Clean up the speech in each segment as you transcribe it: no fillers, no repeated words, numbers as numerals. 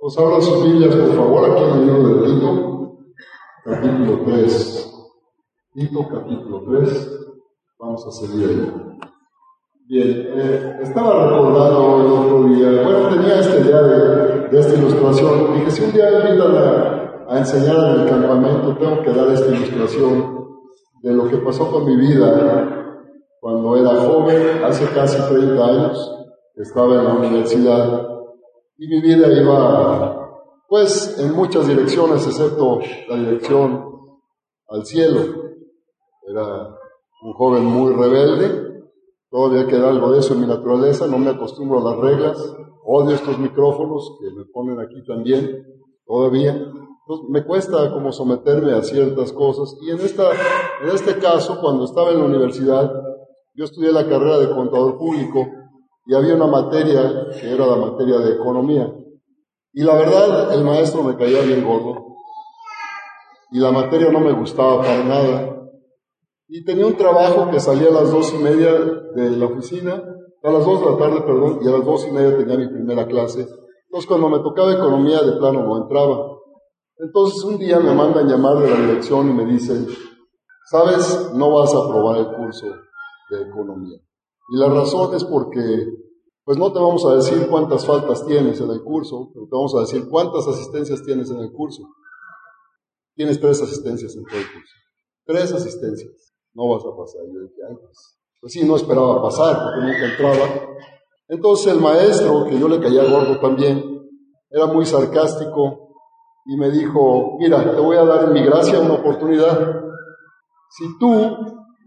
Pues abran sus Biblias, por favor, aquí en el libro de Tito, capítulo 3. Tito, capítulo 3. Vamos a seguir ahí. Bien, estaba recordando el otro día, bueno, tenía esta idea de esta ilustración. Dije, si un día me invitan a enseñar en el campamento, tengo que dar esta ilustración de lo que pasó con mi vida cuando era joven, hace casi 30 años, estaba en la universidad. Y mi vida iba, pues, en muchas direcciones, excepto la dirección al cielo. Era un joven muy rebelde, todavía queda algo de eso en mi naturaleza, no me acostumbro a las reglas, odio estos micrófonos que me ponen aquí también, todavía. Entonces, me cuesta como someterme a ciertas cosas. Y en este caso, cuando estaba en la universidad, yo estudié la carrera de contador público, y había una materia que era la materia de economía. Y la verdad, el maestro me caía bien gordo. Y la materia no me gustaba para nada. Y tenía un trabajo que salía a las 2:30 de la oficina, a las 2 de la tarde, perdón, y a las 2:30 tenía mi primera clase. Entonces, cuando me tocaba economía, de plano no entraba. Entonces, un día me mandan llamar de la dirección y me dicen, ¿sabes? No vas a aprobar el curso de economía. Y la razón es porque, pues no te vamos a decir cuántas faltas tienes en el curso, pero te vamos a decir cuántas asistencias tienes en el curso. Tienes 3 asistencias en todo el curso. 3 asistencias. No vas a pasar. Yo dije, ay, pues sí, no esperaba pasar porque nunca entraba. Entonces el maestro, que yo le caía gordo también, era muy sarcástico y me dijo, mira, te voy a dar en mi gracia una oportunidad. Si tú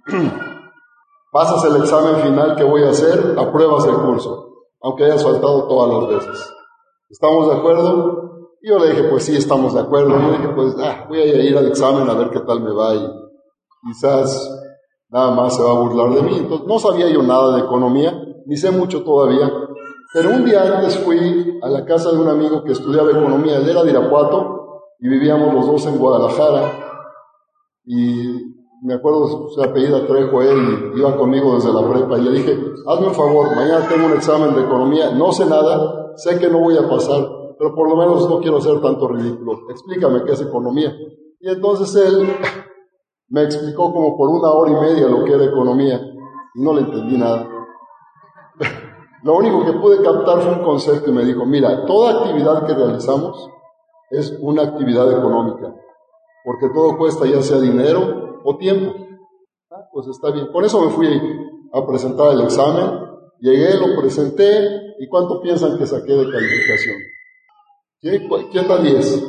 pasas el examen final que voy a hacer, apruebas el curso, aunque hayas faltado todas las veces. ¿Estamos de acuerdo? Y yo le dije, pues sí, estamos de acuerdo. Yo dije, pues voy a ir al examen a ver qué tal me va y quizás nada más se va a burlar de mí. Entonces, no sabía yo nada de economía, ni sé mucho todavía, pero un día antes fui a la casa de un amigo que estudiaba economía. Él era de Irapuato y vivíamos los dos en Guadalajara y me acuerdo su apellido Trejo, él iba conmigo desde la prepa y le dije, hazme un favor, mañana tengo un examen de economía, no sé nada, sé que no voy a pasar, pero por lo menos no quiero hacer tanto ridículo, explícame qué es economía. Y entonces él me explicó como por 1 hora y media lo que era economía y no le entendí nada. Lo único que pude captar fue un concepto y me dijo, mira, toda actividad que realizamos es una actividad económica, porque todo cuesta ya sea dinero o tiempo. Pues está bien. Por eso me fui a presentar el examen, llegué, lo presenté, ¿y cuánto piensan que saqué de calificación? ¿Quién da 10?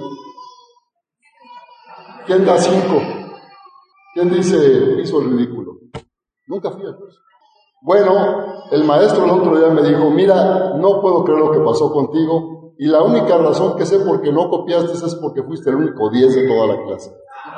¿Quién da 5? ¿Quién dice, hizo el ridículo? Nunca fui al curso. Bueno, el maestro el otro día me dijo, mira, no puedo creer lo que pasó contigo, y la única razón que sé por qué no copiaste es porque fuiste el único 10 de toda la clase.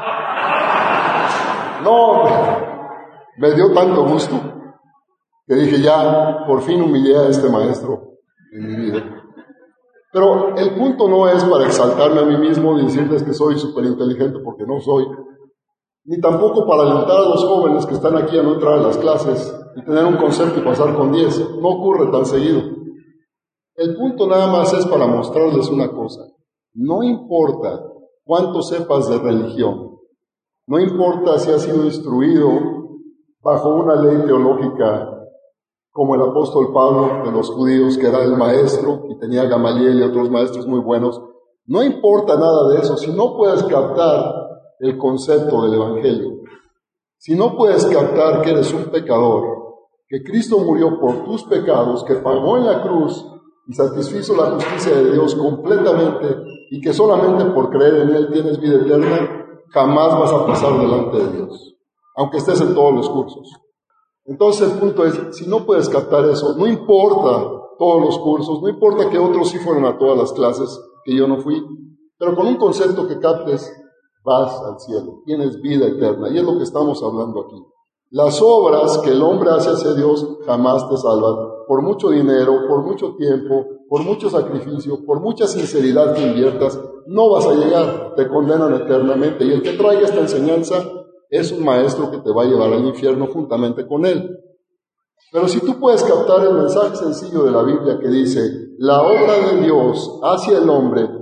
No, me dio tanto gusto que dije, ya, por fin humillé a este maestro en mi vida. Pero el punto no es para exaltarme a mí mismo ni decirles que soy súper inteligente, porque no soy, ni tampoco para alentar a los jóvenes que están aquí a no entrar a las clases y tener un concepto y pasar con 10. No ocurre tan seguido. El punto nada más es para mostrarles una cosa. No importa cuánto sepas de religión, no importa si has sido instruido bajo una ley teológica como el apóstol Pablo de los judíos, que era el maestro, y tenía Gamaliel y otros maestros muy buenos. No importa nada de eso si no puedes captar el concepto del Evangelio. Si no puedes captar que eres un pecador, que Cristo murió por tus pecados, que pagó en la cruz y satisfizo la justicia de Dios completamente, y que solamente por creer en Él tienes vida eterna, jamás vas a pasar delante de Dios, aunque estés en todos los cursos. Entonces el punto es, si no puedes captar eso, no importa todos los cursos, no importa que otros sí fueron a todas las clases, que yo no fui, pero con un concepto que captes, vas al cielo, tienes vida eterna, y es lo que estamos hablando aquí. Las obras que el hombre hace hacia Dios jamás te salvan, por mucho dinero, por mucho tiempo, por mucho sacrificio, por mucha sinceridad que inviertas, no vas a llegar, te condenan eternamente, y el que traiga esta enseñanza es un maestro que te va a llevar al infierno juntamente con él. Pero si tú puedes captar el mensaje sencillo de la Biblia que dice, la obra de Dios hacia el hombre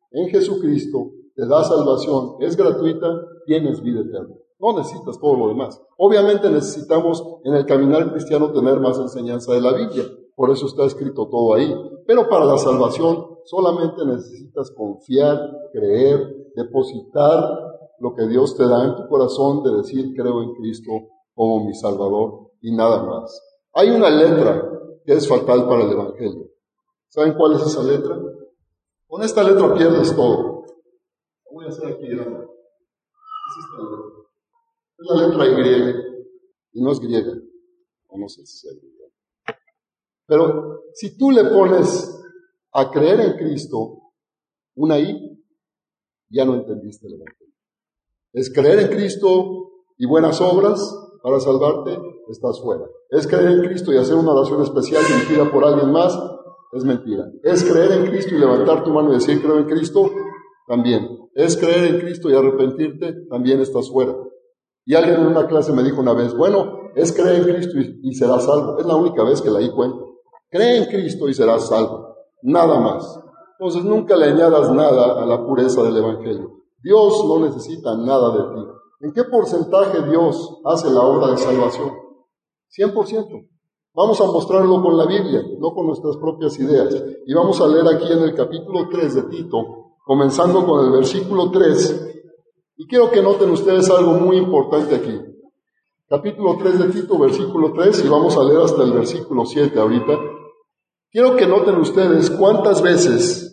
en Jesucristo, te da salvación, es gratuita, tienes vida eterna. No necesitas todo lo demás. Obviamente necesitamos en el caminar cristiano tener más enseñanza de la Biblia, por eso está escrito todo ahí. Pero para la salvación solamente necesitas confiar, creer, depositar lo que Dios te da en tu corazón de decir creo en Cristo como mi Salvador y nada más. Hay una letra que es fatal para el Evangelio. ¿Saben cuál es esa letra? Con esta letra pierdes todo. Lo voy a hacer aquí grande. Es esta letra. Es la letra Y griega. Y no es griega. O no sé si es griega. Pero si tú le pones a creer en Cristo una I, ya no entendiste el Evangelio. Es creer en Cristo y buenas obras para salvarte, estás fuera. Es creer en Cristo y hacer una oración especial dirigida por alguien más, es mentira. Es creer en Cristo y levantar tu mano y decir creo en Cristo, también. Es creer en Cristo y arrepentirte, también estás fuera. Y alguien en una clase me dijo una vez, bueno, es creer en Cristo y serás salvo. Es la única vez que la di cuenta. Cree en Cristo y serás salvo. Nada más. Entonces nunca le añadas nada a la pureza del Evangelio. Dios no necesita nada de ti. ¿En qué porcentaje Dios hace la obra de salvación? 100%. Vamos a mostrarlo con la Biblia, no con nuestras propias ideas. Y vamos a leer aquí en el capítulo 3 de Tito, comenzando con el versículo 3. Y quiero que noten ustedes algo muy importante aquí. Capítulo 3 de Tito, versículo 3, y vamos a leer hasta el versículo 7 ahorita. Quiero que noten ustedes cuántas veces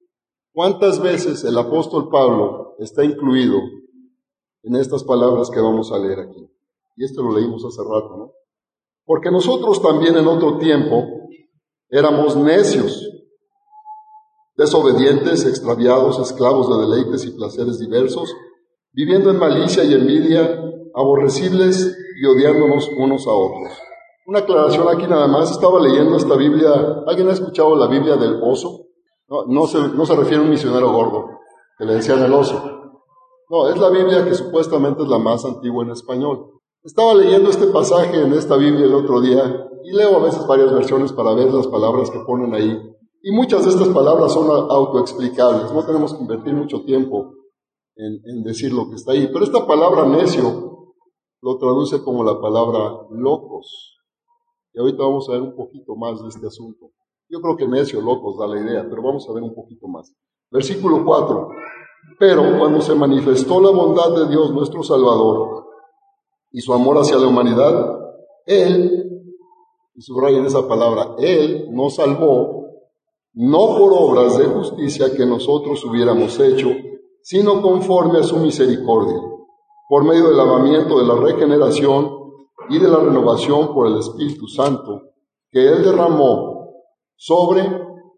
el apóstol Pablo está incluido en estas palabras que vamos a leer aquí. Y esto lo leímos hace rato, ¿no? Porque nosotros también en otro tiempo éramos necios, desobedientes, extraviados, esclavos de deleites y placeres diversos, viviendo en malicia y envidia, aborrecibles y odiándonos unos a otros. Una aclaración aquí nada más, estaba leyendo esta Biblia. ¿Alguien ha escuchado la Biblia del oso? No se refiere a un misionero gordo, que le decían el oso. No, es la Biblia que supuestamente es la más antigua en español. Estaba leyendo este pasaje en esta Biblia el otro día, y leo a veces varias versiones para ver las palabras que ponen ahí. Y muchas de estas palabras son autoexplicables, no tenemos que invertir mucho tiempo en decir lo que está ahí. Pero esta palabra necio lo traduce como la palabra locos. Y ahorita vamos a ver un poquito más de este asunto. Yo creo que necio, locos, da la idea, pero vamos a ver un poquito más. Versículo 4. Pero cuando se manifestó la bondad de Dios nuestro Salvador y su amor hacia la humanidad, Él, y subrayen esa palabra, Él nos salvó, no por obras de justicia que nosotros hubiéramos hecho, sino conforme a su misericordia, por medio del lavamiento de la regeneración y de la renovación por el Espíritu Santo, que Él derramó sobre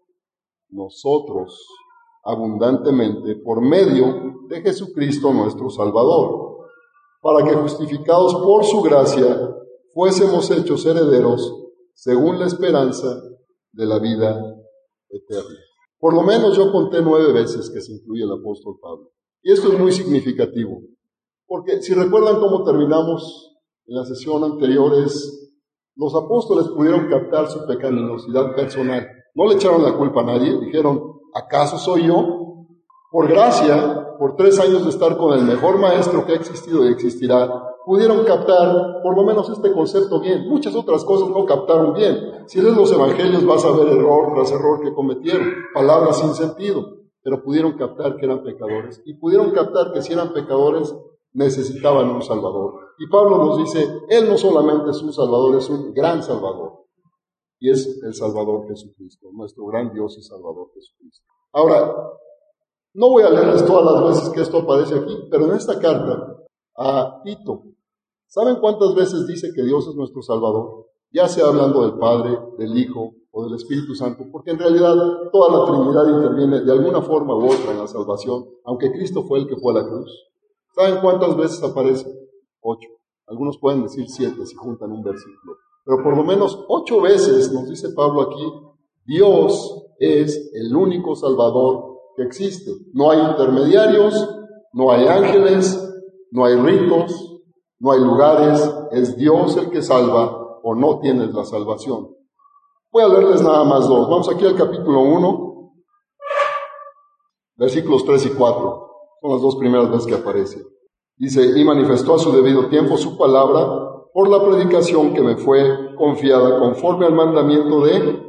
nosotros abundantemente por medio de Jesucristo nuestro Salvador, para que justificados por su gracia fuésemos hechos herederos según la esperanza de la vida eterna. Por lo menos yo conté 9 veces que se incluye el apóstol Pablo. Y esto es muy significativo, porque si recuerdan cómo terminamos en la sesión anterior, los apóstoles pudieron captar su pecaminosidad personal. No le echaron la culpa a nadie, dijeron, ¿acaso soy yo? Por gracia, por 3 años de estar con el mejor maestro que ha existido y existirá, pudieron captar por lo menos este concepto bien. Muchas otras cosas no captaron bien. Si lees los evangelios vas a ver error tras error que cometieron, palabras sin sentido, pero pudieron captar que eran pecadores y pudieron captar que si eran pecadores necesitaban un Salvador. Y Pablo nos dice, Él no solamente es un Salvador, es un gran Salvador. Y es el Salvador Jesucristo, nuestro gran Dios y Salvador Jesucristo. Ahora, no voy a leerles todas las veces que esto aparece aquí, pero en esta carta a Tito, ¿saben cuántas veces dice que Dios es nuestro Salvador? Ya sea hablando del Padre, del Hijo o del Espíritu Santo, porque en realidad toda la Trinidad interviene de alguna forma u otra en la salvación, aunque Cristo fue el que fue a la cruz. ¿Saben cuántas veces aparece? 8. Algunos pueden decir 7 si juntan un versículo. Pero por lo menos 8 veces nos dice Pablo aquí, Dios es el único Salvador que existe. No hay intermediarios, no hay ángeles, no hay ritos, no hay lugares, es Dios el que salva o no tienes la salvación. Voy a leerles nada más 2. Vamos aquí al capítulo 1. versículos 3 y 4. Son las dos primeras veces que aparece. Dice, y manifestó a su debido tiempo su palabra por la predicación que me fue confiada conforme al mandamiento de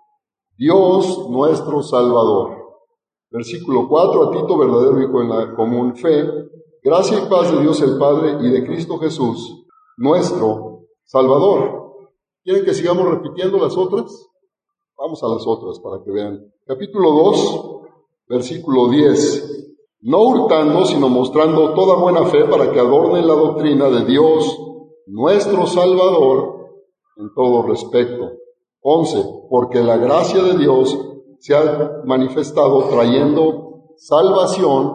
Dios nuestro Salvador. Versículo 4, a Tito, verdadero hijo en la común fe, gracia y paz de Dios el Padre y de Cristo Jesús, nuestro Salvador. ¿Quieren que sigamos repitiendo las otras? Vamos a las otras para que vean. Capítulo 2, versículo 10. No hurtando, sino mostrando toda buena fe para que adornen la doctrina de Dios, nuestro Salvador, en todo respecto. 11. Porque la gracia de Dios se ha manifestado trayendo salvación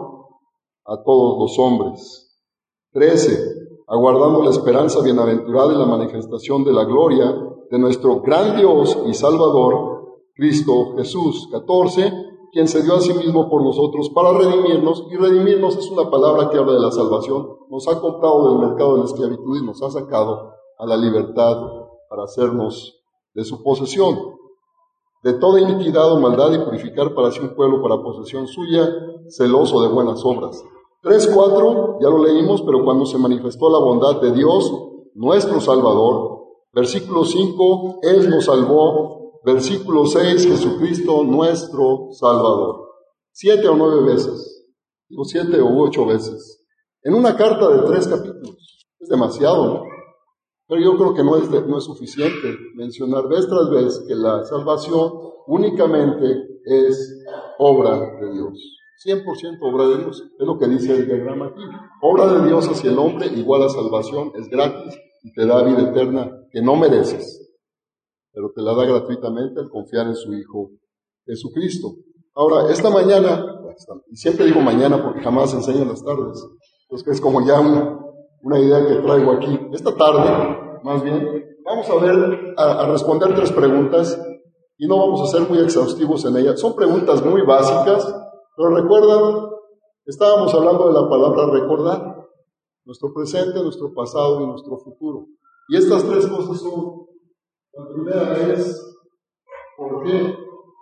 a todos los hombres. 13. Aguardando la esperanza bienaventurada y la manifestación de la gloria de nuestro gran Dios y Salvador, Cristo Jesús. 14. Quien se dio a sí mismo por nosotros para redimirnos, y redimirnos es una palabra que habla de la salvación. Nos ha comprado del mercado de la esclavitud y nos ha sacado a la libertad para hacernos de su posesión, de toda iniquidad o maldad, y purificar para sí un pueblo para posesión suya, celoso de buenas obras. 3:4, ya lo leímos, pero cuando se manifestó la bondad de Dios, nuestro Salvador. Versículo 5, Él nos salvó. Versículo 6, Jesucristo nuestro Salvador. 7 o 9 veces, digo 7 u 8 veces, en una carta de 3 capítulos. Es demasiado, ¿no? Pero yo creo que no es suficiente mencionar vez tras vez que la salvación únicamente es obra de Dios. 100% obra de Dios. Es lo que dice el diagrama aquí. Obra de Dios hacia el hombre igual a salvación, es gratis y te da vida eterna que no mereces, pero te la da gratuitamente al confiar en su Hijo Jesucristo. Ahora, esta mañana, y siempre digo mañana porque jamás enseño en las tardes, pues que es como ya una idea que traigo aquí. Esta tarde, más bien, vamos a responder 3 preguntas, y no vamos a ser muy exhaustivos en ellas. Son preguntas muy básicas, pero recuerdan, estábamos hablando de la palabra recordar, nuestro presente, nuestro pasado y nuestro futuro. Y estas 3 cosas son: la primera es, ¿por qué?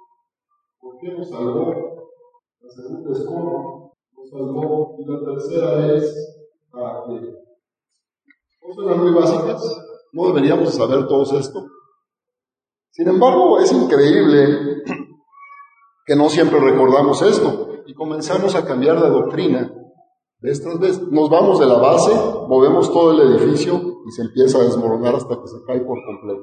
¿Por qué nos salvó? La segunda es, ¿cómo nos salvó? Y la tercera es, ¿para qué? ¿No suenan muy básicas? ¿No deberíamos saber todo esto? Sin embargo, es increíble que no siempre recordamos esto y comenzamos a cambiar de doctrina. De estas veces nos vamos de la base, movemos todo el edificio y se empieza a desmoronar hasta que se cae por completo.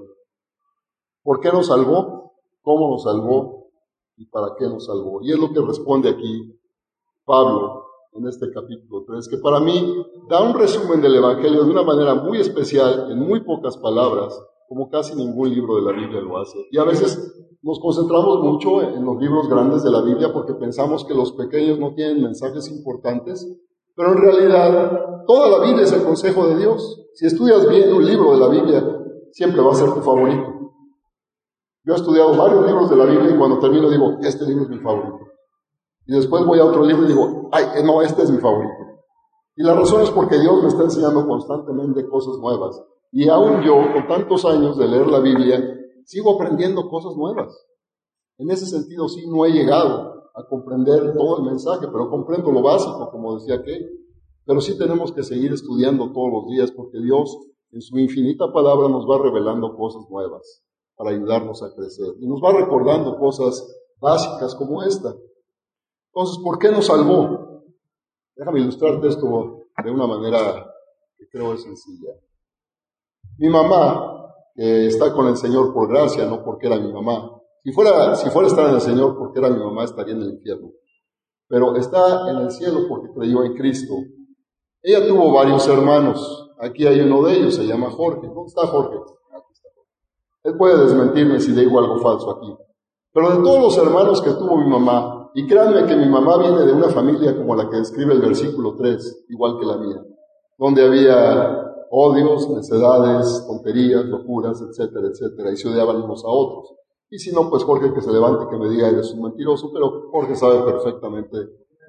¿Por qué nos salvó? ¿Cómo nos salvó? ¿Y para qué nos salvó? Y es lo que responde aquí Pablo en este capítulo 3, que para mí da un resumen del Evangelio de una manera muy especial, en muy pocas palabras, como casi ningún libro de la Biblia lo hace. Y a veces nos concentramos mucho en los libros grandes de la Biblia porque pensamos que los pequeños no tienen mensajes importantes, pero en realidad toda la Biblia es el consejo de Dios. Si estudias bien un libro de la Biblia, siempre va a ser tu favorito. Yo he estudiado varios libros de la Biblia y cuando termino digo, este libro es mi favorito. Y después voy a otro libro y digo, no, este es mi favorito. Y la razón es porque Dios me está enseñando constantemente cosas nuevas. Y aún yo, con tantos años de leer la Biblia, sigo aprendiendo cosas nuevas. En ese sentido, sí, no he llegado a comprender todo el mensaje, pero comprendo lo básico, como decía Kay. Pero sí tenemos que seguir estudiando todos los días, porque Dios, en su infinita palabra, nos va revelando cosas nuevas para ayudarnos a crecer. Y nos va recordando cosas básicas como esta. Entonces, ¿por qué nos salvó? Déjame ilustrarte esto de una manera que creo es sencilla. Mi mamá, que está con el Señor por gracia, no porque era mi mamá. Si fuera a estar en el Señor porque era mi mamá, estaría en el infierno. Pero está en el cielo porque creyó en Cristo. Ella tuvo varios hermanos. Aquí hay uno de ellos, se llama Jorge. ¿Dónde está Jorge? Aquí está Jorge. Él puede desmentirme si digo algo falso aquí. Pero de todos los hermanos que tuvo mi mamá, y créanme que mi mamá viene de una familia como la que describe el versículo 3, igual que la mía, donde había odios, necedades, tonterías, locuras, etcétera, etcétera, y se odiaban unos a otros. Y si no, pues Jorge que se levante y que me diga, eres un mentiroso, pero Jorge sabe perfectamente.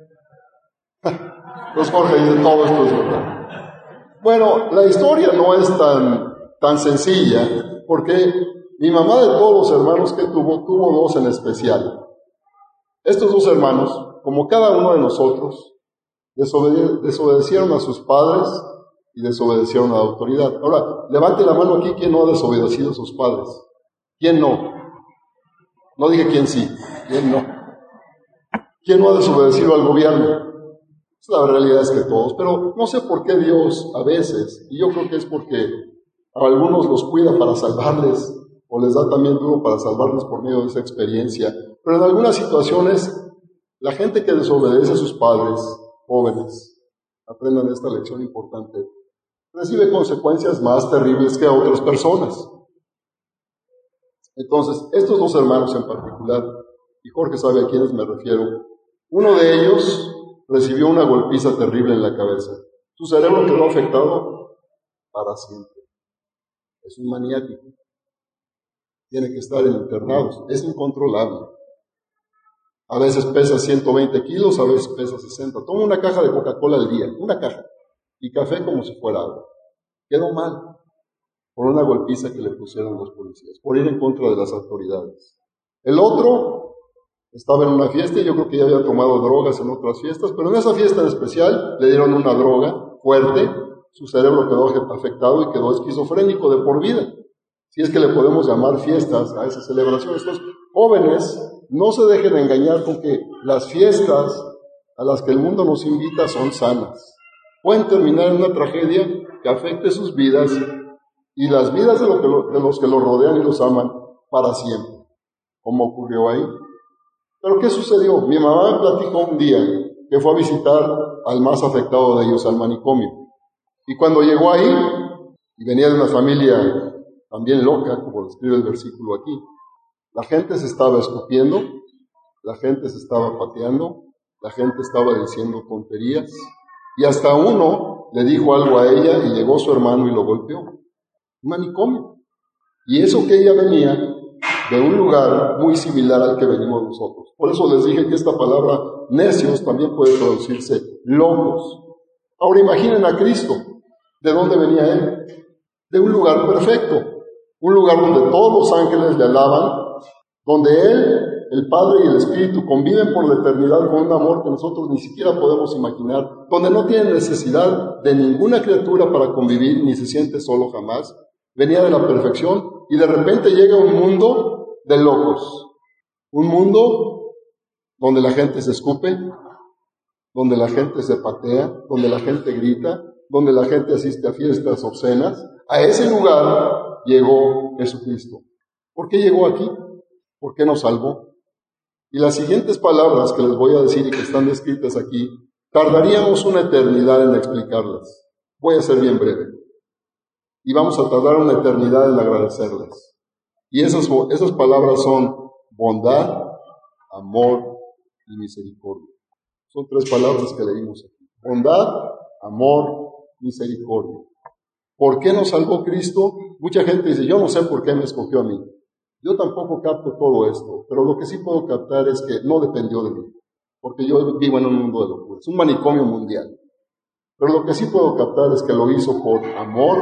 Pues Jorge dice, todo esto es verdad. Bueno, la historia no es tan sencilla, porque mi mamá de todos los hermanos que tuvo 2 en especial. Estos 2 hermanos como cada uno de nosotros, desobedecieron a sus padres y desobedecieron a la autoridad. Ahora, levante la mano aquí quien no ha desobedecido a sus padres. ¿Quién no? No dije quién sí, quién no. ¿Quién no ha desobedecido al gobierno? La realidad es que todos, pero no sé por qué Dios a veces, y yo creo que es porque a algunos los cuida para salvarles, o les da también duro para salvarles por medio de esa experiencia, pero en algunas situaciones, la gente que desobedece a sus padres, jóvenes, aprendan esta lección importante, recibe consecuencias más terribles que a otras personas. Entonces, estos dos hermanos en particular, y Jorge sabe a quiénes me refiero, uno de ellos recibió una golpiza terrible en la cabeza. Su cerebro quedó afectado para siempre. Es un maniático. Tiene que estar en internados. Es incontrolable. A veces pesa 120 kilos, a veces pesa 60. Toma una caja de Coca-Cola al día, una caja, y café como si fuera agua. Quedó mal por una golpiza que le pusieron los policías, por ir en contra de las autoridades. El otro estaba en una fiesta y yo creo que ya había tomado drogas en otras fiestas, pero en esa fiesta en especial le dieron una droga fuerte, su cerebro quedó afectado y quedó esquizofrénico de por vida. Si es que le podemos llamar fiestas a esas celebraciones. Estos jóvenes, no se dejen engañar con que las fiestas a las que el mundo nos invita son sanas. Pueden terminar en una tragedia que afecte sus vidas y las vidas de los que los rodean y los aman para siempre, como ocurrió ahí. ¿Pero qué sucedió? Mi mamá me platicó un día que fue a visitar al más afectado de ellos, al manicomio. Y cuando llegó ahí, y venía de una familia también loca, como describe el versículo aquí, la gente se estaba escupiendo, la gente se estaba pateando, la gente estaba diciendo tonterías, y hasta uno le dijo algo a ella y llegó su hermano y lo golpeó. Un manicomio. Y eso que ella venía de un lugar muy similar al que venimos nosotros. Por eso les dije que esta palabra necios también puede traducirse locos. Ahora imaginen a Cristo. ¿De dónde venía Él? De un lugar perfecto. Un lugar donde todos los ángeles le alaban, donde Él, el Padre y el Espíritu conviven por la eternidad con un amor que nosotros ni siquiera podemos imaginar, donde no tiene necesidad de ninguna criatura para convivir ni se siente solo jamás. Venía de la perfección y de repente llega a un mundo de locos. Un mundo donde la gente se escupe, donde la gente se patea, donde la gente grita, donde la gente asiste a fiestas obscenas. A ese lugar llegó Jesucristo. ¿Por qué llegó aquí? ¿Por qué nos salvó? Y las siguientes palabras que les voy a decir y que están descritas aquí, tardaríamos una eternidad en explicarlas. Voy a ser bien breve. Y vamos a tardar una eternidad en agradecerlas. Y esas palabras son bondad, amor y misericordia. Son tres palabras que leímos aquí. Bondad, amor, misericordia. ¿Por qué nos salvó Cristo? Mucha gente dice, yo no sé por qué me escogió a mí. Yo tampoco capto todo esto, pero lo que sí puedo captar es que no dependió de mí, porque yo vivo en un mundo de locura, es un manicomio mundial. Pero lo que sí puedo captar es que lo hizo por amor,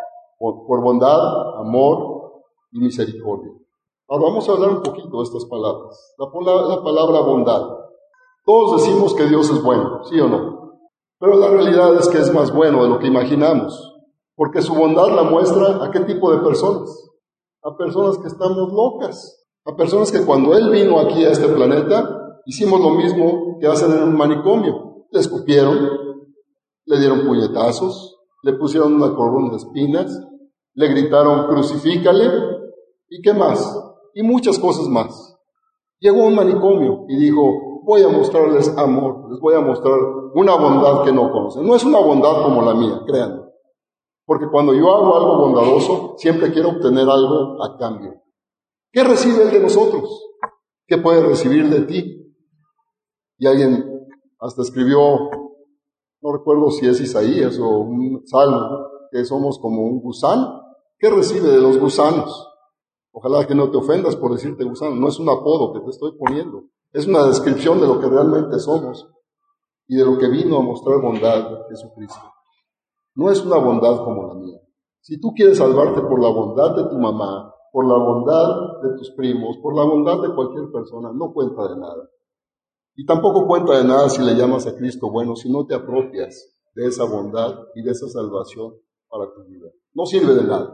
por bondad, amor y misericordia. Ahora vamos a hablar un poquito de estas palabras. La palabra bondad. Todos decimos que Dios es bueno, ¿sí o no? Pero la realidad es que es más bueno de lo que imaginamos, porque su bondad la muestra a qué tipo de personas. A personas que estamos locas, a personas que cuando Él vino aquí a este planeta, hicimos lo mismo que hacen en un manicomio. Le escupieron, le dieron puñetazos, le pusieron una corona de espinas, le gritaron crucifícale, ¿y qué más? Y muchas cosas más. Llegó a un manicomio y dijo, voy a mostrarles amor, les voy a mostrar una bondad que no conocen. No es una bondad como la mía, créanme. Porque cuando yo hago algo bondadoso, siempre quiero obtener algo a cambio. ¿Qué recibe Él de nosotros? ¿Qué puede recibir de ti? Y alguien hasta escribió, no recuerdo si es Isaías o un salmo, que somos como un gusano. ¿Qué recibe de los gusanos? Ojalá que no te ofendas por decirte gusano. No es un apodo que te estoy poniendo. Es una descripción de lo que realmente somos y de lo que vino a mostrar bondad Jesucristo. No es una bondad como la mía. Si tú quieres salvarte por la bondad de tu mamá, por la bondad de tus primos, por la bondad de cualquier persona, no cuenta de nada. Y tampoco cuenta de nada si le llamas a Cristo bueno, si no te apropias de esa bondad y de esa salvación para tu vida. No sirve de nada.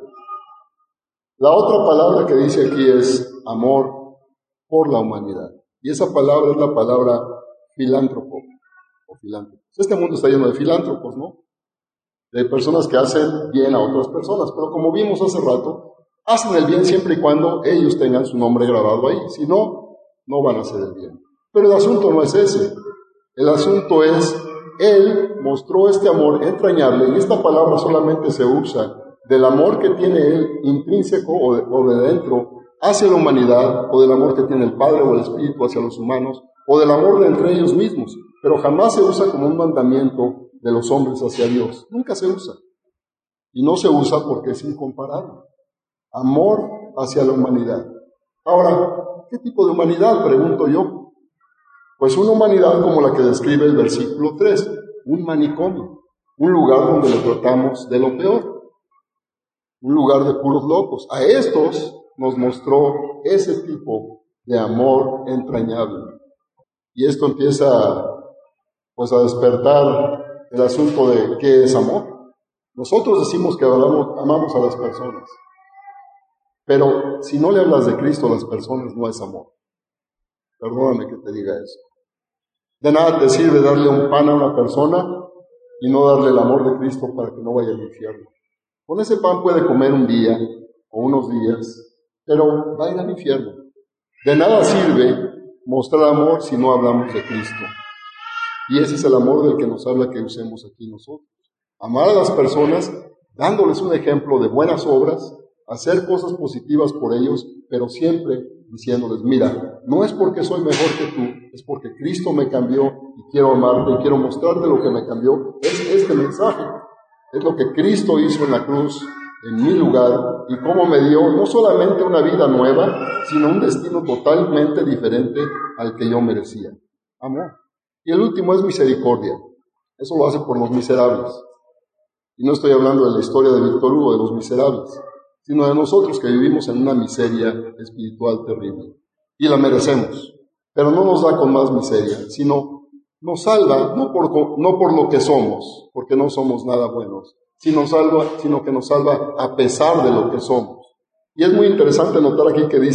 La otra palabra que dice aquí es amor por la humanidad. Y esa palabra es la palabra filántropo o filántropos. Este mundo está lleno de filántropos, ¿no? De personas que hacen bien a otras personas. Pero como vimos hace rato, hacen el bien siempre y cuando ellos tengan su nombre grabado ahí. Si no, no van a hacer el bien. Pero el asunto no es ese. El asunto es, Él mostró este amor entrañable, y esta palabra solamente se usa del amor que tiene Él intrínseco o de dentro hacia la humanidad, o del amor que tiene el Padre o el Espíritu hacia los humanos, o del amor de entre ellos mismos, pero jamás se usa como un mandamiento de los hombres hacia Dios. Nunca se usa. Y no se usa porque es incomparable. Amor hacia la humanidad. Ahora, ¿qué tipo de humanidad? Pregunto yo. Pues una humanidad como la que describe el versículo 3, un manicomio, un lugar donde le tratamos de lo peor, un lugar de puros locos. A estos nos mostró ese tipo de amor entrañable. Y esto empieza pues a despertar el asunto de qué es amor. Nosotros decimos que amamos a las personas, pero si no le hablas de Cristo a las personas, no es amor. Perdóname que te diga eso. De nada te sirve darle un pan a una persona y no darle el amor de Cristo para que no vaya al infierno. Con ese pan puede comer un día o unos días, pero va a ir al infierno. De nada sirve mostrar amor si no hablamos de Cristo. Y ese es el amor del que nos habla que usemos aquí nosotros. Amar a las personas, dándoles un ejemplo de buenas obras, hacer cosas positivas por ellos, pero siempre diciéndoles, mira, no es porque soy mejor que tú, es porque Cristo me cambió y quiero amarte y quiero mostrarte lo que me cambió. Es este mensaje, es lo que Cristo hizo en la cruz, en mi lugar, y cómo me dio no solamente una vida nueva, sino un destino totalmente diferente al que yo merecía. Amor. Y el último es misericordia. Eso lo hace por los miserables. Y no estoy hablando de la historia de Víctor Hugo, de los miserables, sino de nosotros que vivimos en una miseria espiritual terrible. Y la merecemos. Pero no nos da con más miseria, sino nos salva, no por lo que somos, porque no somos nada buenos, sino que nos salva a pesar de lo que somos. Y es muy interesante notar aquí que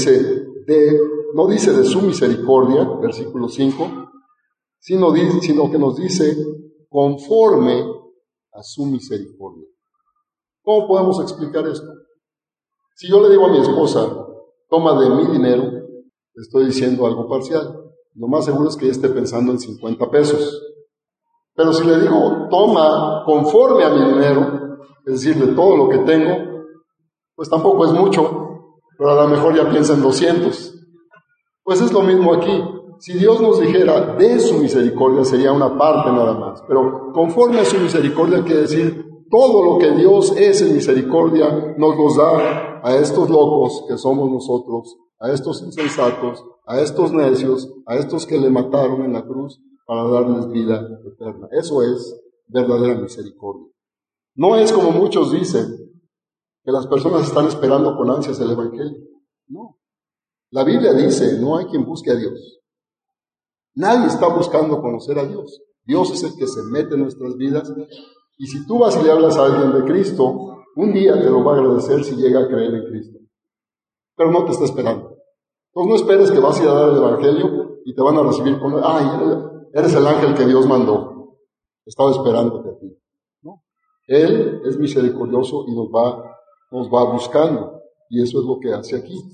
no dice de su misericordia, versículo 5, sino que nos dice conforme a su misericordia. ¿Cómo podemos explicar esto? Si yo le digo a mi esposa, toma de mi dinero, le estoy diciendo algo parcial. Lo más seguro es que ella esté pensando en 50 pesos. Pero si le digo, toma conforme a mi dinero, es decir, de todo lo que tengo, pues tampoco es mucho, pero a lo mejor ya piensa en 200. Pues es lo mismo aquí. Si Dios nos dijera de su misericordia, sería una parte nada más. Pero conforme a su misericordia quiere decir, todo lo que Dios es en misericordia nos los da a estos locos que somos nosotros, a estos insensatos, a estos necios, a estos que le mataron en la cruz para darles vida eterna. Eso es verdadera misericordia. No es como muchos dicen, que las personas están esperando con ansias el Evangelio. No. La Biblia dice, no hay quien busque a Dios. Nadie está buscando conocer a Dios. Dios es el que se mete en nuestras vidas. Y si tú vas y le hablas a alguien de Cristo, un día te lo va a agradecer si llega a creer en Cristo. Pero no te está esperando. Entonces no esperes que vas a ir a dar el Evangelio y te van a recibir con, eres el ángel que Dios mandó. Estaba esperándote a ti. ¿No? Él es misericordioso y nos va buscando. Y eso es lo que hace aquí.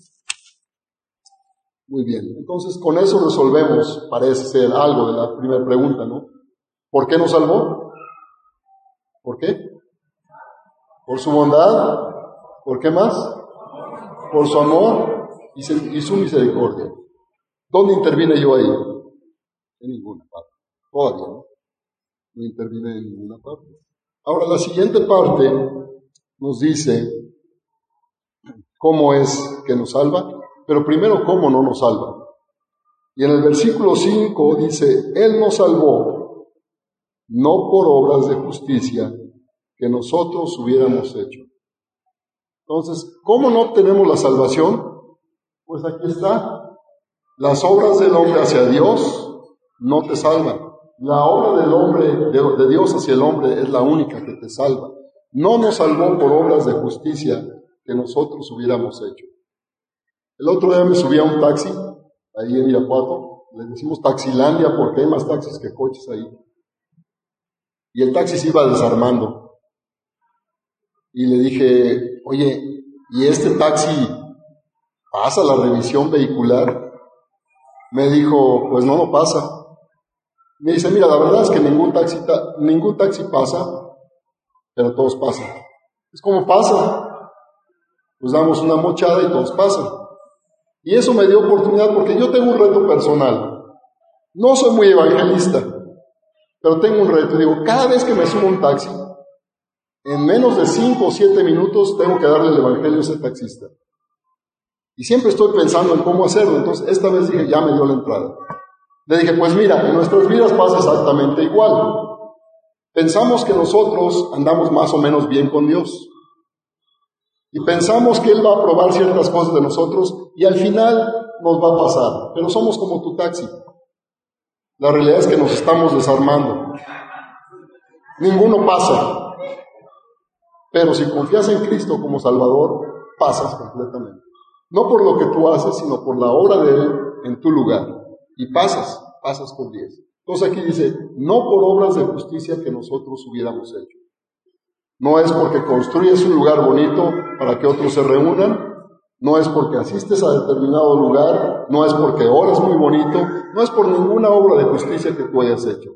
Muy bien, entonces con eso resolvemos, parece ser, algo de la primera pregunta, ¿no? ¿Por qué nos salvó? ¿Por qué? ¿Por su bondad? ¿Por qué más? Por su amor y su misericordia. ¿Dónde intervine yo ahí? En ninguna parte. Todavía, ¿no? No intervine en ninguna parte. Ahora, la siguiente parte nos dice cómo es que nos salva. Pero primero, ¿cómo no nos salva? Y en el versículo 5 dice, Él nos salvó, no por obras de justicia que nosotros hubiéramos hecho. Entonces, ¿cómo no obtenemos la salvación? Pues aquí está. Las obras del hombre hacia Dios no te salvan. La obra del hombre, de Dios hacia el hombre, es la única que te salva. No nos salvó por obras de justicia que nosotros hubiéramos hecho. El otro día me subí a un taxi, ahí en Irapuato, le decimos Taxilandia porque hay más taxis que coches ahí. Y el taxi se iba desarmando. Y le dije, oye, ¿y este taxi pasa la revisión vehicular? Me dijo, pues no pasa. Me dice, mira, la verdad es que ningún taxi pasa, pero todos pasan. Es como pasa. Pues damos una mochada y todos pasan. Y eso me dio oportunidad porque yo tengo un reto personal. No soy muy evangelista, pero tengo un reto. Digo, cada vez que me subo a un taxi, en menos de 5 o 7 minutos tengo que darle el evangelio a ese taxista. Y siempre estoy pensando en cómo hacerlo. Entonces, esta vez dije, ya me dio la entrada. Le dije, pues mira, en nuestras vidas pasa exactamente igual. Pensamos que nosotros andamos más o menos bien con Dios. Y pensamos que Él va a probar ciertas cosas de nosotros y al final nos va a pasar. Pero somos como tu taxi. La realidad es que nos estamos desarmando. Ninguno pasa. Pero si confías en Cristo como Salvador, pasas completamente. No por lo que tú haces, sino por la obra de Él en tu lugar. Y pasas por 10. Entonces aquí dice, no por obras de justicia que nosotros hubiéramos hecho. No es porque construyes un lugar bonito para que otros se reúnan, no es porque asistes a determinado lugar, no es porque oras muy bonito, no es por ninguna obra de justicia que tú hayas hecho,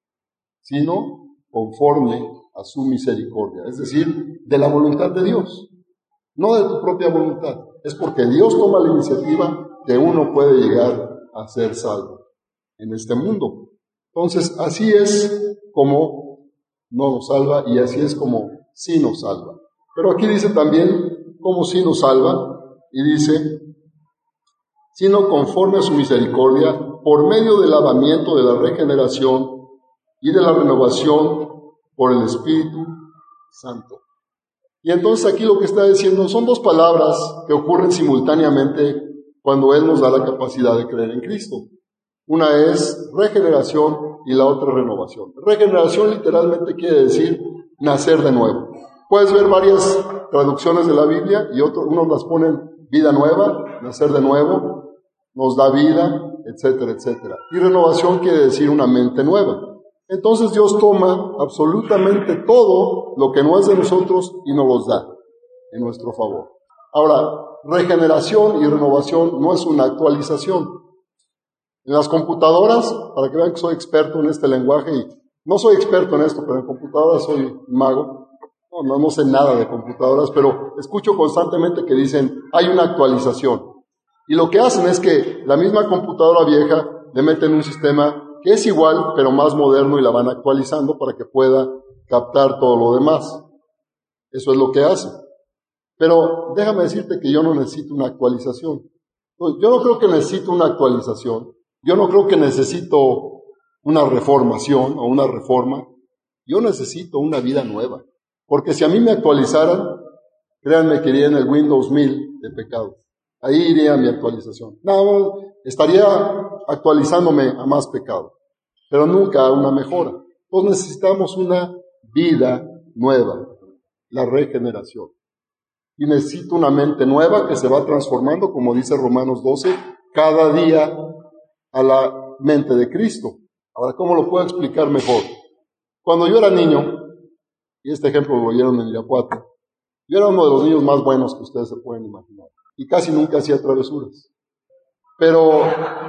sino conforme a su misericordia, es decir, de la voluntad de Dios, no de tu propia voluntad. Es porque Dios toma la iniciativa que uno puede llegar a ser salvo en este mundo. Entonces, así es como no nos salva y así es como sí nos salva. Pero aquí dice también cómo sí nos salva y dice, sino conforme a su misericordia, por medio del lavamiento de la regeneración y de la renovación por el Espíritu Santo. Y entonces aquí lo que está diciendo son dos palabras que ocurren simultáneamente cuando Él nos da la capacidad de creer en Cristo. Una es regeneración y la otra renovación. Regeneración literalmente quiere decir nacer de nuevo. Puedes ver varias traducciones de la Biblia y unos las ponen vida nueva, nacer de nuevo, nos da vida, etcétera, etcétera. Y renovación quiere decir una mente nueva. Entonces Dios toma absolutamente todo lo que no es de nosotros y nos los da en nuestro favor. Ahora, regeneración y renovación no es una actualización. En las computadoras, para que vean que soy experto en este lenguaje, y no soy experto en esto, pero en computadoras soy mago. No sé nada de computadoras, pero escucho constantemente que dicen, hay una actualización. Y lo que hacen es que la misma computadora vieja le meten un sistema que es igual, pero más moderno y la van actualizando para que pueda captar todo lo demás. Eso es lo que hace. Pero déjame decirte que yo no necesito una actualización. Yo no creo que necesito una actualización. Yo no creo que necesito una reformación o una reforma. Yo necesito una vida nueva. Porque si a mí me actualizaran, créanme que iría en el Windows 1000 de pecado. Ahí iría mi actualización. No, estaría actualizándome a más pecado, pero nunca a una mejora. Entonces necesitamos una vida nueva, la regeneración. Y necesito una mente nueva que se va transformando, como dice Romanos 12, cada día a la mente de Cristo. Ahora, ¿cómo lo puedo explicar mejor? Cuando yo era niño, y este ejemplo lo oyeron en Irapuato, yo era uno de los niños más buenos que ustedes se pueden imaginar. Y casi nunca hacía travesuras. Pero,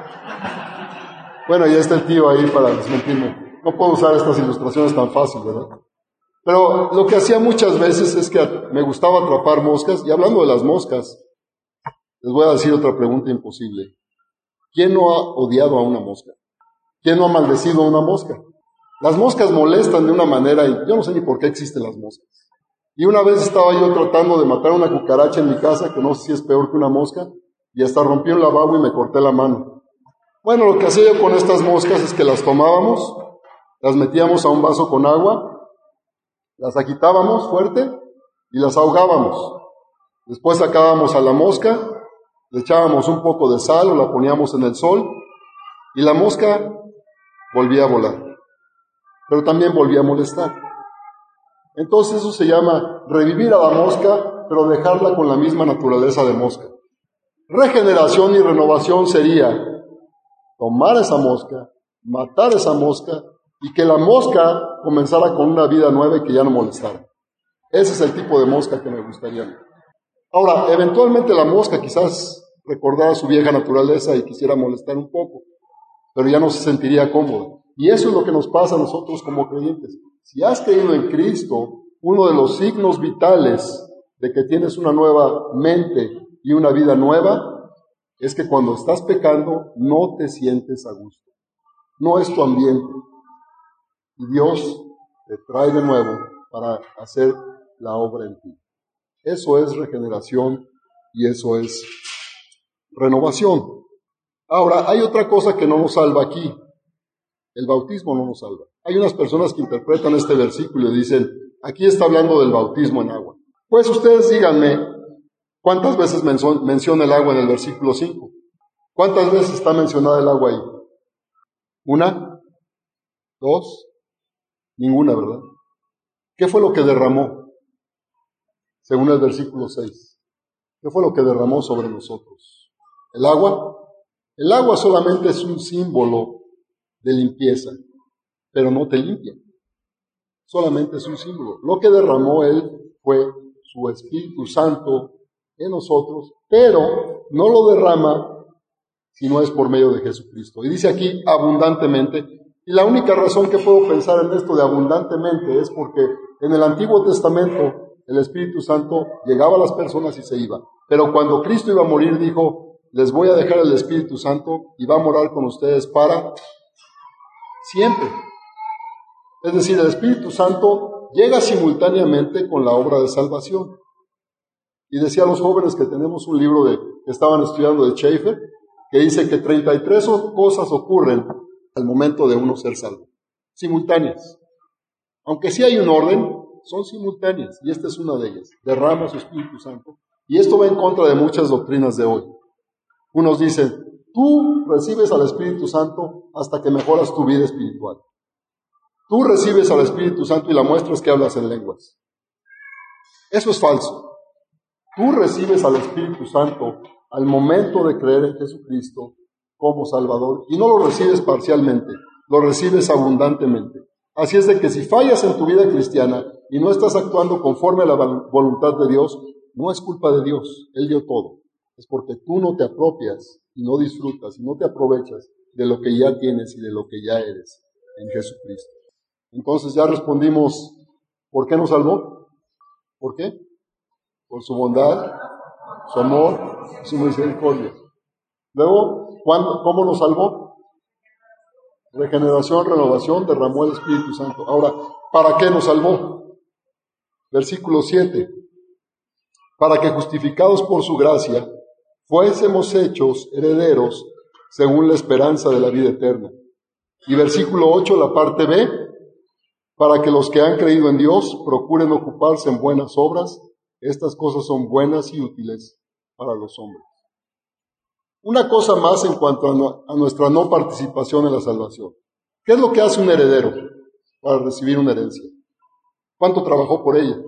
bueno, ya está el tío ahí para desmentirme. No puedo usar estas ilustraciones tan fácil, ¿verdad? Pero lo que hacía muchas veces es que me gustaba atrapar moscas. Y hablando de las moscas, les voy a decir otra pregunta imposible. ¿Quién no ha odiado a una mosca? ¿Quién no ha maldecido a una mosca? Las moscas molestan de una manera, y yo no sé ni por qué existen las moscas. Y una vez estaba yo tratando de matar una cucaracha en mi casa, que no sé si es peor que una mosca, y hasta rompí un lavabo y me corté la mano. Bueno, lo que hacía yo con estas moscas es que las tomábamos, las metíamos a un vaso con agua, las agitábamos fuerte y las ahogábamos. Después sacábamos a la mosca, le echábamos un poco de sal o la poníamos en el sol, y la mosca volvía a volar, pero también volvía a molestar. Entonces eso se llama revivir a la mosca, pero dejarla con la misma naturaleza de mosca. Regeneración y renovación sería tomar esa mosca, matar esa mosca, y que la mosca comenzara con una vida nueva y que ya no molestara. Ese es el tipo de mosca que me gustaría a mí. Ahora, eventualmente la mosca quizás recordara su vieja naturaleza y quisiera molestar un poco, pero ya no se sentiría cómoda. Y eso es lo que nos pasa a nosotros como creyentes. Si has creído en Cristo, uno de los signos vitales de que tienes una nueva mente y una vida nueva es que cuando estás pecando no te sientes a gusto. No es tu ambiente. Y Dios te trae de nuevo para hacer la obra en ti. Eso es regeneración y eso es renovación. Ahora, hay otra cosa que no nos salva aquí. El bautismo no nos salva. Hay unas personas que interpretan este versículo y dicen, aquí está hablando del bautismo en agua. Pues ustedes díganme, ¿cuántas veces menciona el agua en el versículo 5? ¿Cuántas veces está mencionada el agua ahí? ¿Una? ¿Dos? Ninguna, ¿verdad? ¿Qué fue lo que derramó? Según el versículo 6. ¿Qué fue lo que derramó sobre nosotros? ¿El agua? El agua solamente es un símbolo de limpieza, pero no te limpia. Solamente es un símbolo. Lo que derramó Él fue su Espíritu Santo en nosotros, pero no lo derrama si no es por medio de Jesucristo. Y dice aquí abundantemente, y la única razón que puedo pensar en esto de abundantemente es porque en el Antiguo Testamento el Espíritu Santo llegaba a las personas y se iba. Pero cuando Cristo iba a morir dijo, les voy a dejar el Espíritu Santo y va a morar con ustedes para siempre. Es decir, el Espíritu Santo llega simultáneamente con la obra de salvación. Y decía a los jóvenes que tenemos un libro que estaban estudiando de Schaeffer, que dice que 33 cosas ocurren al momento de uno ser salvo. Simultáneas. Aunque sí hay un orden, son simultáneas. Y esta es una de ellas. Derrama su Espíritu Santo. Y esto va en contra de muchas doctrinas de hoy. Unos dicen, tú recibes al Espíritu Santo hasta que mejoras tu vida espiritual. Tú recibes al Espíritu Santo y la muestras que hablas en lenguas. Eso es falso. Tú recibes al Espíritu Santo al momento de creer en Jesucristo como Salvador y no lo recibes parcialmente, lo recibes abundantemente. Así es de que si fallas en tu vida cristiana y no estás actuando conforme a la voluntad de Dios, no es culpa de Dios, Él dio todo. Es porque tú no te apropias y no disfrutas y no te aprovechas de lo que ya tienes y de lo que ya eres en Jesucristo. Entonces ya respondimos, ¿por qué nos salvó? ¿Por qué? Por su bondad, su amor, su misericordia. Luego, ¿cómo nos salvó? Regeneración, renovación, derramó el Espíritu Santo. Ahora, ¿para qué nos salvó? Versículo 7. Para que justificados por su gracia, fuésemos hechos herederos según la esperanza de la vida eterna. Y versículo 8, la parte B, para que los que han creído en Dios procuren ocuparse en buenas obras. Estas cosas son buenas y útiles para los hombres. Una cosa más en cuanto a nuestra no participación en la salvación. ¿Qué es lo que hace un heredero para recibir una herencia? ¿Cuánto trabajó por ella?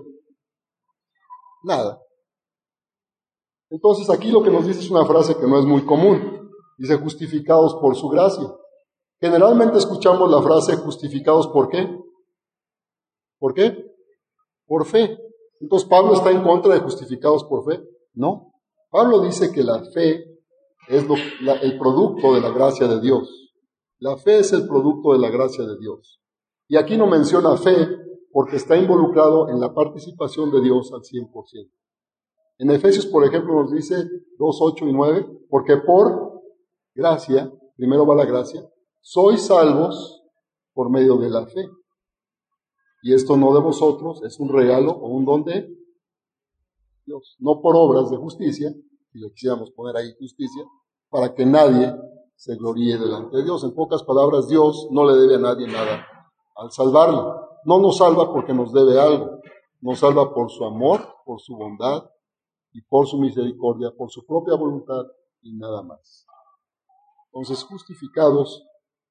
Nada. Entonces aquí lo que nos dice es una frase que no es muy común. Dice justificados por su gracia. Generalmente escuchamos la frase justificados ¿por qué? ¿Por qué? Por fe. Entonces, ¿Pablo está en contra de justificados por fe? No. Pablo dice que la fe es el producto de la gracia de Dios. La fe es el producto de la gracia de Dios. Y aquí no menciona fe porque está involucrado en la participación de Dios al 100%. En Efesios, por ejemplo, nos dice 2, 8 y 9, porque por gracia, primero va la gracia, sois salvos por medio de la fe. Y esto no de vosotros, es un regalo o un don de Dios, no por obras de justicia, si le quisiéramos poner ahí justicia, para que nadie se gloríe delante de Dios. En pocas palabras, Dios no le debe a nadie nada al salvarlo. No nos salva porque nos debe algo, nos salva por su amor, por su bondad y por su misericordia, por su propia voluntad y nada más. Entonces, justificados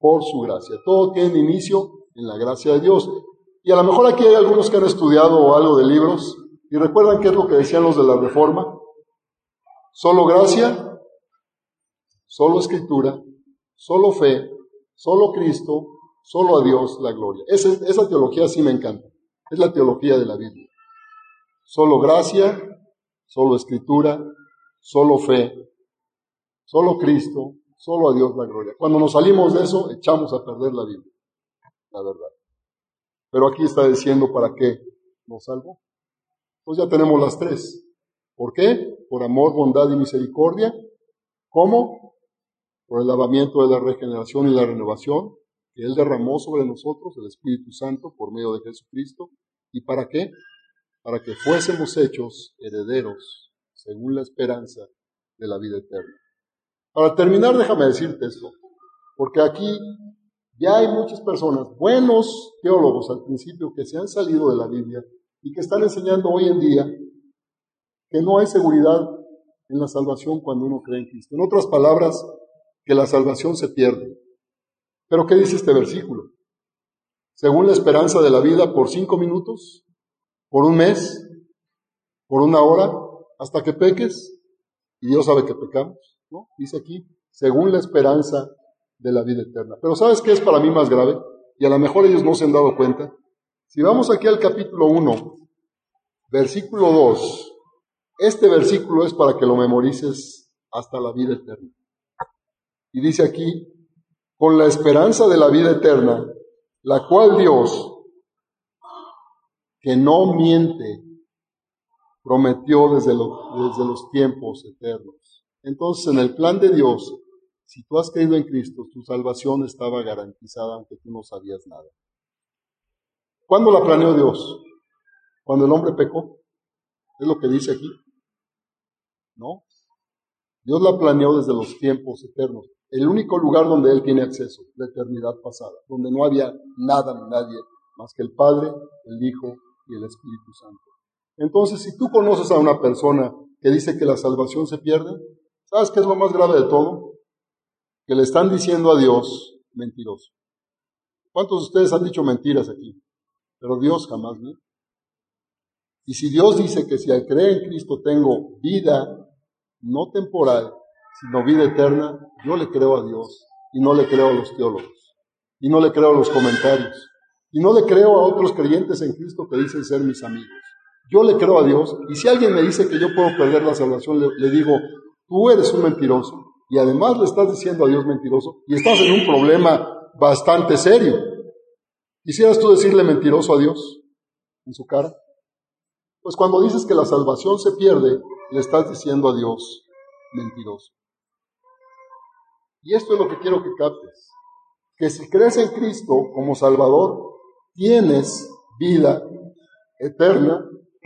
por su gracia. Todo tiene inicio en la gracia de Dios. Y a lo mejor aquí hay algunos que han estudiado algo de libros y recuerdan qué es lo que decían los de la Reforma. Solo gracia, solo escritura, solo fe, solo Cristo, solo a Dios la gloria. Esa teología sí me encanta. Es la teología de la Biblia. Solo gracia, solo escritura, solo fe, solo Cristo, solo a Dios la gloria. Cuando nos salimos de eso, echamos a perder la Biblia, la verdad. Pero aquí está diciendo para qué nos salvó. Pues ya tenemos las tres. ¿Por qué? Por amor, bondad y misericordia. ¿Cómo? Por el lavamiento de la regeneración y la renovación que Él derramó sobre nosotros, el Espíritu Santo, por medio de Jesucristo. ¿Y para qué? Para que fuésemos hechos herederos, según la esperanza de la vida eterna. Para terminar, déjame decirte esto, porque aquí ya hay muchas personas, buenos teólogos al principio, que se han salido de la Biblia y que están enseñando hoy en día que no hay seguridad en la salvación cuando uno cree en Cristo. En otras palabras, que la salvación se pierde. ¿Pero qué dice este versículo? Según la esperanza de la vida, por 5 minutos, por un mes, por una hora, hasta que peques, y Dios sabe que pecamos, ¿no? Dice aquí, según la esperanza de la vida eterna. Pero ¿sabes qué es para mí más grave? Y a lo mejor ellos no se han dado cuenta. Si vamos aquí al capítulo 1, versículo 2, este versículo es para que lo memorices hasta la vida eterna. Y dice aquí, con la esperanza de la vida eterna, la cual Dios, que no miente, prometió desde los tiempos eternos. Entonces, en el plan de Dios, si tú has creído en Cristo, tu salvación estaba garantizada, aunque tú no sabías nada. ¿Cuándo la planeó Dios? ¿Cuando el hombre pecó? ¿Es lo que dice aquí? No. Dios la planeó desde los tiempos eternos. El único lugar donde Él tiene acceso, la eternidad pasada, donde no había nada ni nadie más que el Padre, el Hijo y el Espíritu Santo. Entonces, si tú conoces a una persona que dice que la salvación se pierde, ¿sabes qué es lo más grave de todo? Que le están diciendo a Dios mentiroso. ¿Cuántos de ustedes han dicho mentiras aquí? Pero Dios jamás miente. Y si Dios dice que si al creer en Cristo tengo vida no temporal, sino vida eterna, yo le creo a Dios y no le creo a los teólogos y no le creo a los comentarios y no le creo a otros creyentes en Cristo que dicen ser mis amigos. Yo le creo a Dios, y si alguien me dice que yo puedo perder la salvación, le digo, tú eres un mentiroso, y además le estás diciendo a Dios mentiroso, y estás en un problema bastante serio. ¿Quisieras tú decirle mentiroso a Dios en su cara? Pues cuando dices que la salvación se pierde, le estás diciendo a Dios mentiroso. Y esto es lo que quiero que captes, que si crees en Cristo como Salvador, tienes vida eterna,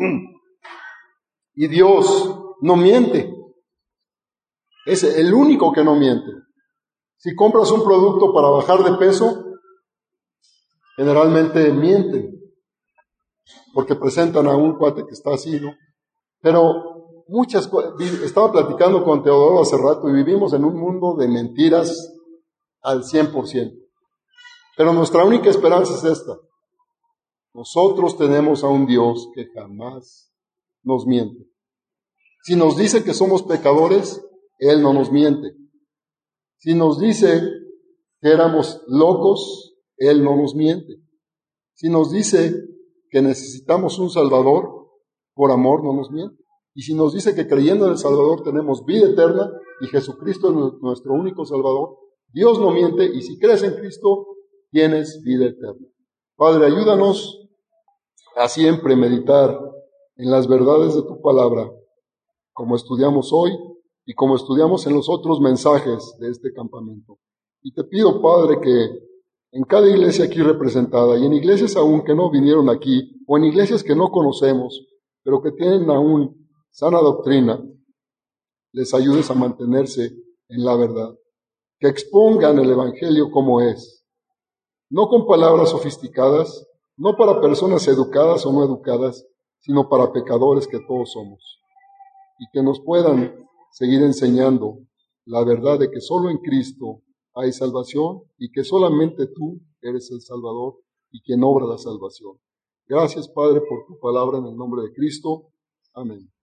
y Dios no miente. Es el único que no miente. Si compras un producto para bajar de peso, generalmente mienten, porque presentan a un cuate que está así, ¿no? Pero muchas cosas, estaba platicando con Teodoro hace rato y vivimos en un mundo de mentiras al 100%. Pero nuestra única esperanza es esta. Nosotros tenemos a un Dios que jamás nos miente. Si nos dice que somos pecadores, Él no nos miente. Si nos dice que éramos locos, Él no nos miente. Si nos dice que necesitamos un Salvador, por amor no nos miente. Y si nos dice que creyendo en el Salvador tenemos vida eterna y Jesucristo es nuestro único Salvador, Dios no miente, y si crees en Cristo, tienes vida eterna. Padre, ayúdanos a siempre meditar en las verdades de tu palabra, como estudiamos hoy y como estudiamos en los otros mensajes de este campamento. Y te pido, Padre, que en cada iglesia aquí representada, y en iglesias aún que no vinieron aquí, o en iglesias que no conocemos, pero que tienen aún sana doctrina, les ayudes a mantenerse en la verdad, que expongan el Evangelio como es, no con palabras sofisticadas, no para personas educadas o no educadas, sino para pecadores que todos somos, y que nos puedan seguir enseñando la verdad de que solo en Cristo hay salvación y que solamente tú eres el Salvador y quien obra la salvación. Gracias, Padre, por tu palabra en el nombre de Cristo. Amén.